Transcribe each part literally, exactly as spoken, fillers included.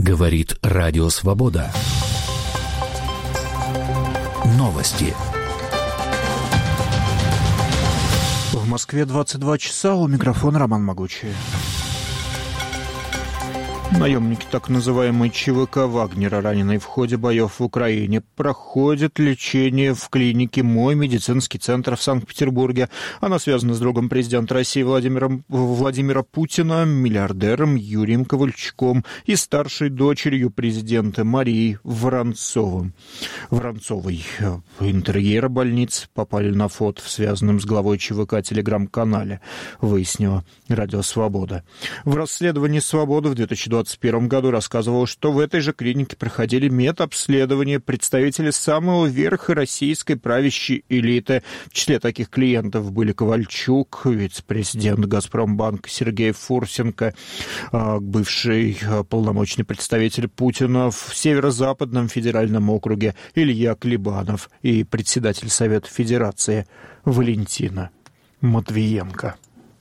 Говорит Радио Свобода. Новости. В Москве двадцать два часа, у микрофона Роман Могучий. Наемники так называемой ЧВК Вагнера, раненые в ходе боев в Украине, проходят лечение в клинике «Мой медицинский центр» в Санкт-Петербурге. Она связана с другом президента России Владимиром, Владимира Путина, миллиардером Юрием Ковальчуком и старшей дочерью президента Марией Воронцовым. Воронцовой. Интерьеры больниц попали на фото в связанном с главой ЧВК телеграм-канале, выяснила Радио Свобода. В расследовании «Свободы» в две тысячи двадцать первом году рассказывал, что в этой же клинике проходили медобследования представители самого верха российской правящей элиты. В числе таких клиентов были Ковальчук, вице-президент «Газпромбанка» Сергей Фурсенко, бывший полномочный представитель Путина в Северо-Западном федеральном округе Илья Клебанов и председатель Совета Федерации Валентина Матвиенко.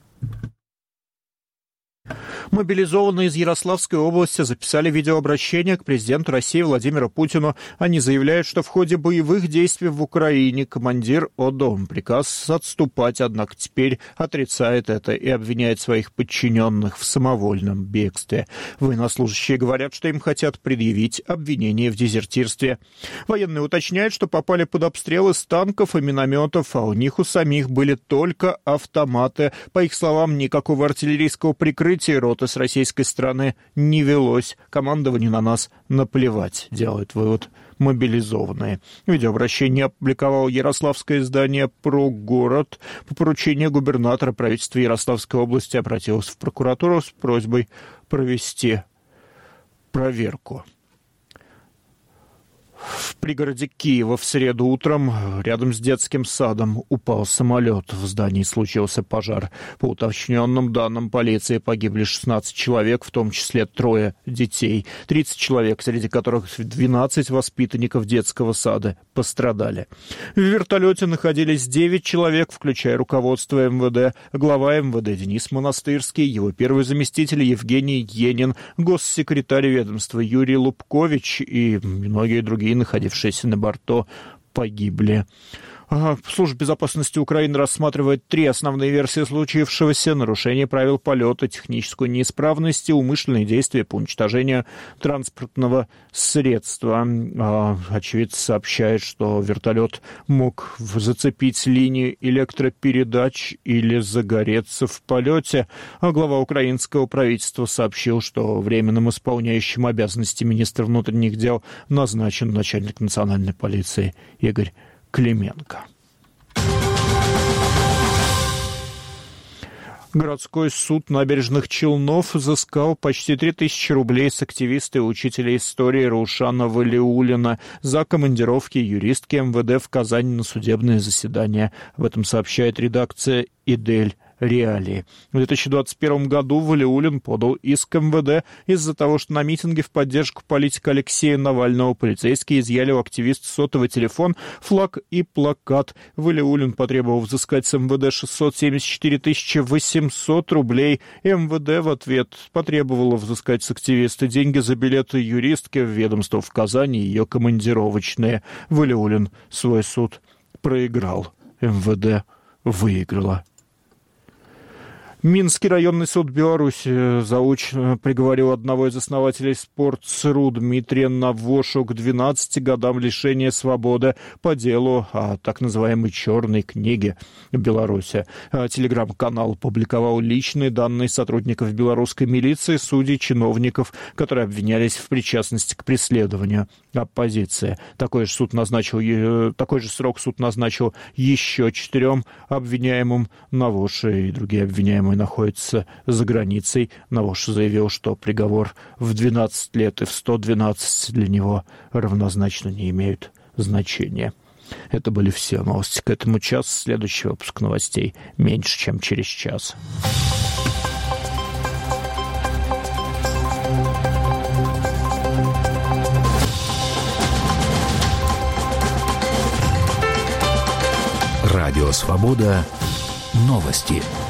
Мобилизованные из Ярославской области записали видеообращение к президенту России Владимиру Путину. Они заявляют, что в ходе боевых действий в Украине командир отдал им приказ отступать, однако теперь отрицает это и обвиняет своих подчиненных в самовольном бегстве. Военнослужащие говорят, что им хотят предъявить обвинение в дезертирстве. Военные уточняют, что попали под обстрел из танков и минометов, а у них у самих были только автоматы. По их словам, никакого артиллерийского прикрытия роты с российской стороны не велось. Командованию на нас наплевать, делают вывод мобилизованные. Видеообращение опубликовало ярославское издание «Про город». По поручению губернатора правительства Ярославской области обратилось в прокуратуру с просьбой провести проверку. В пригороде Киева в среду утром рядом с детским садом упал самолет. В здании случился пожар. По уточненным данным полиции погибли шестнадцать человек, в том числе трое детей. тридцать человек, среди которых двенадцать воспитанников детского сада, пострадали. В вертолете находились девять человек, включая руководство МВД, глава МВД Денис Монастырский, его первый заместитель Евгений Енин, госсекретарь ведомства Юрий Лубкович и многие другие, находившиеся на борту, погибли. Служба безопасности Украины рассматривает три основные версии случившегося: нарушение правил полета, техническую неисправность и умышленные действия по уничтожению транспортного средства. Очевидцы сообщают, что вертолет мог зацепить линию электропередач или загореться в полете. А глава украинского правительства сообщил, что временным исполняющим обязанности министра внутренних дел назначен начальник национальной полиции Игорь Клименко. Городской суд набережных Челнов взыскал почти три тысячи рублей с активиста и учителя истории Раушана Валиуллина за командировки юристки МВД в Казань на судебное заседание. Об этом сообщает редакция «Идель Реалии». В две тысячи двадцать первом году Валиуллин подал иск МВД из-за того, что на митинге в поддержку политика Алексея Навального полицейские изъяли у активиста сотовый телефон, флаг и плакат. Валиуллин потребовал взыскать с МВД шестьсот семьдесят четыре тысячи восемьсот рублей. МВД в ответ потребовало взыскать с активиста деньги за билеты юристки в ведомство в Казани и ее командировочные. Валиуллин свой суд проиграл. МВД выиграла. Минский районный суд Беларуси заочно приговорил одного из основателей Спортс.ру Дмитрия Навошу к двенадцати годам лишения свободы по делу о так называемой «черной книге» Беларуси. Телеграм-канал публиковал личные данные сотрудников белорусской милиции, судей, чиновников, которые обвинялись в причастности к преследованию оппозиции. Такой же, суд назначил, такой же срок суд назначил еще четырем обвиняемым. Навоши и другие обвиняемые находится за границей. Навош заявил, что приговор в двенадцать лет и в сто двенадцать для него равнозначно не имеют значения. Это были все новости к этому часу. Следующий выпуск новостей меньше, чем через час. Радио Свобода. Новости.